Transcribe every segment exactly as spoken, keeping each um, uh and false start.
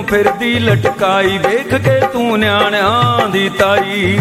ਫਿਰਦੀ ਲਟਕਾਈ, ਵੇਖ ਕੇ ਤੂੰ ਨਿਆਣਿਆਂ ਦੀ ਤਾਈ।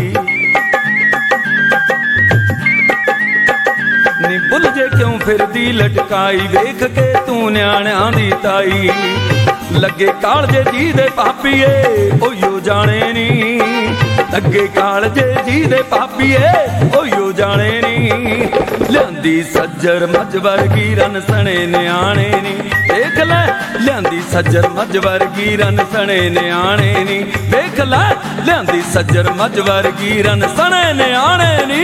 ਨੀ ਭੁੱਲ ਜੇ ਕਿਉਂ ਫਿਰਦੀ ਲਟਕਾਈ, ਵੇਖ ਕੇ ਤੂੰ ਨਿਆਣਿਆਂ ਦੀ ਤਾਈ। ਲੱਗੇ ਕਾਲਜੇ ਜੀ ਦੇ ਪਾਪੀਏ ਓਯੋ ਜਾਣੇ ਨੀ, ਲੱਗੇ ਕਾਲਜੇ ਜੀ ਦੇ ਪਾਪੀਏ ਓਯੋ ਜਾਣੇ ਨੀ। ਲਿਆਂਦੀ ਸੱਜਰ ਮੱਝ ਵਰਗੀ ਰਨ ਸਣੇ ਨਿਆਣੇ ਨੀ, ਵੇਖ ਲੈ ਲਿਆਂਦੀ ਸੱਜਰ ਮੱਝ ਵਰਗੀ ਰਨ ਸਣੇ ਨਿਆਣੇ ਨੀ। ਵੇਖ ਲੈ ਲਿਆਂਦੀ ਸੱਜਰ ਮੱਝ ਵਰਗੀ ਰਨ ਸਣੇ ਨਿਆਣੇ ਨੀ।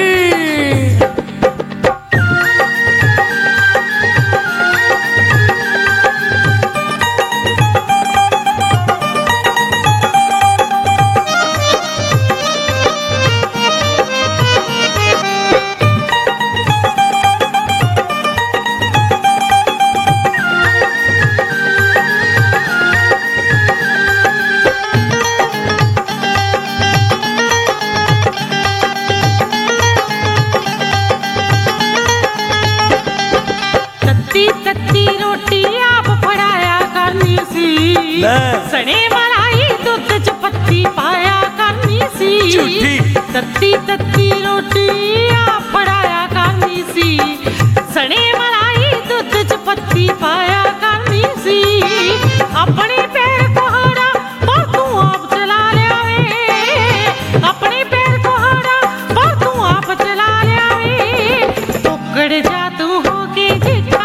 ਤੱਤੀ ਰੋਟੀ ਆਪ ਫੜਾਇਆ ਕਰਨੀ ਸੀ, ਸਣੇ ਮਲਾਈ ਦੁੱਧ ਚ ਪੱਤੀ ਪਾਇਆ ਕਰਨੀ ਸੀ। ਝੂਠੀ ਤੱਤੀ ਤੱਤੀ ਰੋਟੀ ਆਪ ਫੜਾਇਆ ਕਰਨੀ ਸੀ, ਸਣੇ ਮਲਾਈ ਦੁੱਧ ਚ ਪੱਤੀ ਪਾਇਆ ਕਰਨੀ ਸੀ। ਆਪਣੇ ਪੈਰ ਕੁਹਾੜਾ ਪਰ ਤੂੰ ਆਪ ਚਲਾ ਲਿਆ ਵੇ, ਆਪਣੇ ਪੈਰ ਕੁਹਾੜਾ ਪਰ ਤੂੰ ਆਪ ਚਲਾ ਲਿਆ ਵੇ। ਟੁੱਕੜ ਜਾ ਤੂੰ ਹੋ ਕੇ ਜਿੱਠਾ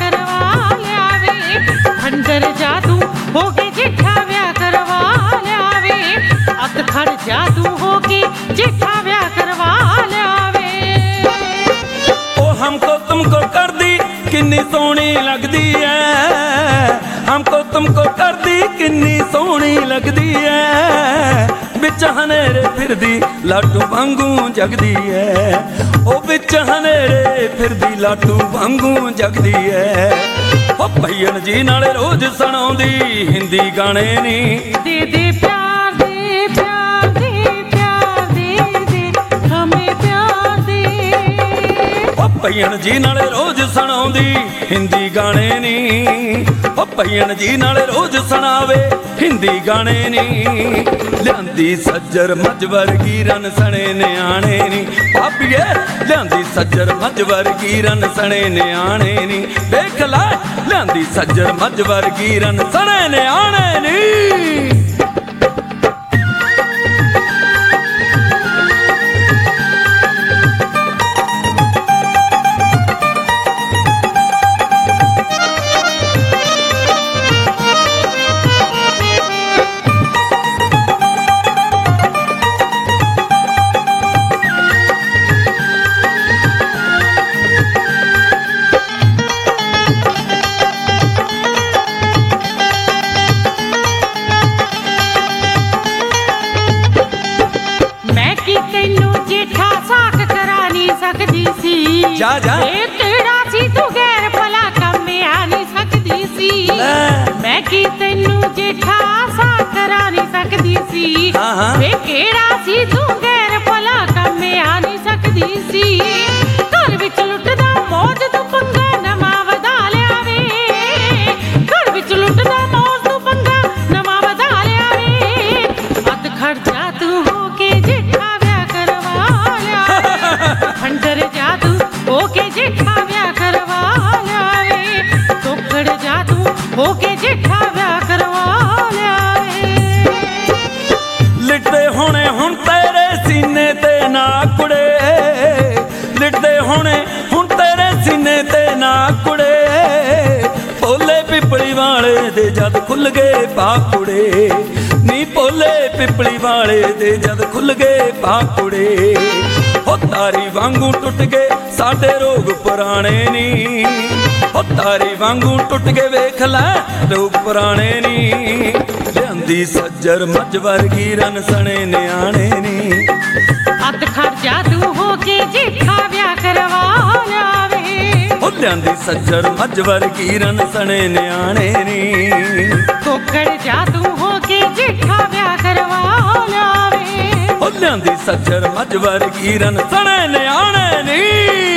ਅੰਦਰ ਜਾਦੂ ਹੋ ਕੇ ਜਿੱਠਾ ਵਿਆਹ ਕਰਵਾ ਲਿਆਵੇ, ਅੱਧ ਖੜ ਜਾਦੂ ਹੋ ਕੇ ਜਿੱਠਾ ਵਿਆਹ ਕਰਵਾ ਲਿਆਵੇ। ਉਹ ਹਮਕੋ ਤੁਮਕੋ ਕਰਦੀ ਕਿੰਨੀ ਸੋਹਣੀ ਲੱਗਦੀ ਐ, ਹਮਕੋ ਤੁਮਕੋ ਕਰਦੀ ਕਿੰਨੀ ਸੋਹਣੀ ਲੱਗਦੀ ਐ। ਵਿੱਚ ਹਨੇਰੇ ਫਿਰਦੀ ਲਾਟੂ ਵਾਂਗੂ ਜਗਦੀ ਐ, ਉਹ ਵਿੱਚ ਹਨੇਰੇ ਫਿਰਦੀ ਲਾਟੂ ਵਾਂਗੂ ਜਗਦੀ ਐ। ਉਹ ਭਈਣ ਜੀ ਨਾਲੇ ਰੋਜ਼ ਸੁਣਾਉਂਦੀ ਹਿੰਦੀ ਗਾਣੇ ਨੀ, ਦੇ ਦੇ ਪਿਆਰ ਦੇ ਪਿਆਰ ਦੇ ਪਿਆਰ ਦੇ ਦੇ ਹਮੇ ਪਿਆਰ ਦੇ। ਉਹ ਭਈਣ ਜੀ ਨਾਲੇ ਰੋਜ਼ ਸੁਣਾਉਂਦੀ ਹਿੰਦੀ ਗਾਣੇ ਨੀ, ਉਹ ਭਈਣ ਜੀ ਨਾਲੇ ਰੋਜ਼ ਸੁਣਾਵੇ ਹਿੰਦੀ ਗਾਣੇ ਨੀ। ਲਿਆਂਦੀ ਸੱਜਰ ਮੱਝ ਵਰਗੀ ਰਨ ਸਣੇ ਨਿਆਣੇ ਨੀ, ਭਾਬੀਏ ਲਿਆਂਦੀ ਸੱਜਰ ਮੱਝ ਵਰਗੀ ਰਨ ਸਣੇ ਨਿਆਣੇ ਨੀ। ਵੇਖ ਲੈ ਲਿਆਂਦੀ ਸੱਜਰ ਮੱਝ ਵਰਗੀ ਰਨ ਸਣੇ ਨਿਆਣੇ ਨੀ। ਜਾ ਜਾ ਇਹ ਕਿਹੜਾ ਸੀ ਤੂੰ ਗੈਰ ਭਲਾ ਕੰਮ ਆ ਨਹੀਂ ਸਕਦੀ ਸੀ, ਮੈਂ ਕੀ ਤੈਨੂੰ ਜੇਠਾ ਸਾ ਕਰਾ ਨਹੀਂ ਸਕਦੀ ਸੀ। ਇਹ ਕਿਹੜਾ ਸੀ ਤੂੰ ਗੈਰ ਭਲਾ ਕੰਮ ਆ ਨਹੀਂ ਸਕਦੀ ਸੀ। ਘਰ ਵਿੱਚ ਲੁੱਟਦਾ ਮੌਜ ਤੂੰ ਪੰਗਾ ਨਵਾਂ ਵਧਾ ਲਿਆ ਵੇ, ਘਰ ਵਿੱਚ ਲੁੱਟਦਾ ਮੌਜ ਤੂੰ ਪੰਗਾ ਨਵਾਂ ਵਧਾ ਲਿਆ ਵੇ। ਅੱਧ ਖੜ ਜਾ ਤੂੰ ਹੋ ਕੇ ਜੇਠਾ ਵਿਆਹ ਕਰਵਾ ਲਿਆ, ਅੰਦਰ ਜਾ ਤੂੰ ਹੋ ਕੇ ਜਿੱਠਾ ਵਿਆਹ ਕਰਵਾ ਲਿਆਵੇ। ਟੁੱਕੜ ਜਾ ਤੂੰ ਹੋ ਕੇ ਜਿੱਠਾ ਵਿਆਹ ਕਰਵਾ ਲਿਆਵੇ। ਲਿਟਦੇ ਹੋਣੇ ਹੁਣ ਤੇਰੇ ਸੀਨੇ ਤੇ ਨਾ ਕੁੜੇ, ਲਿਟਦੇ ਹੋਣੇ ਹੁਣ ਤੇਰੇ ਸੀਨੇ ਤੇ ਨਾ ਕੁੜੇ। ਭੋਲੇ ਪਿੱਪਲੀ ਵਾਲੇ ਦੇ ਜਦ ਖੁੱਲ ਗਏ ਪਾਕੁੜੇ, ਨੀ ਭੋਲੇ ਪਿੱਪਲੀ ਵਾਲੇ ਦੇ ਜਦ ਖੁੱਲ ਗਏ ਪਾਕੁੜੇ। ਉਹ ਤਾਰੀ ਵਾਂਗੂ ਟੁੱਟ ਗਏ ਸਾਡੇ ਰੋਗ ਪੁਰਾਣੇ ਨੀ, ਉਹ ਤਾਰੀ ਵਾਂਗੂ ਟੁੱਟ ਕੇ ਵੇਖ ਲੈ ਰੋਗ ਪੁਰਾਣੇ ਨੀ। ਲਿਆਂਦੀ ਸੱਜਰ ਮੱਝ ਵਰਗੀ ਰਨ ਸਣੇ ਨਿਆਣੇ ਨੀ, ਅੱਧ ਖੜ ਜਾ ਤੂੰ ਹੋ ਕੇ ਜਿੱਠਾ ਵਿਆਹ ਕਰਵਾ ਲਿਆਵੇ। ਉਹ ਲਿਆਂਦੀ ਸੱਜਰ ਮੱਝ ਵਰਗੀ ਰਨ ਸਣੇ ਨਿਆਣੇ ਨੀ। ਟੁੱਕੜ ਜਾ ਤੂੰ ਹੋ ਕੇ ਜਿੱਠਾ ਵਿਆਹ ਕਰਵਾ ਲਿਆਵੇ। ਉਹ ਲਿਆਂਦੀ ਸੱਜਰ ਮੱਝ ਵਰਗੀ ਰਨ ਸਣੇ ਨਿਆਣੇ ਨੀ।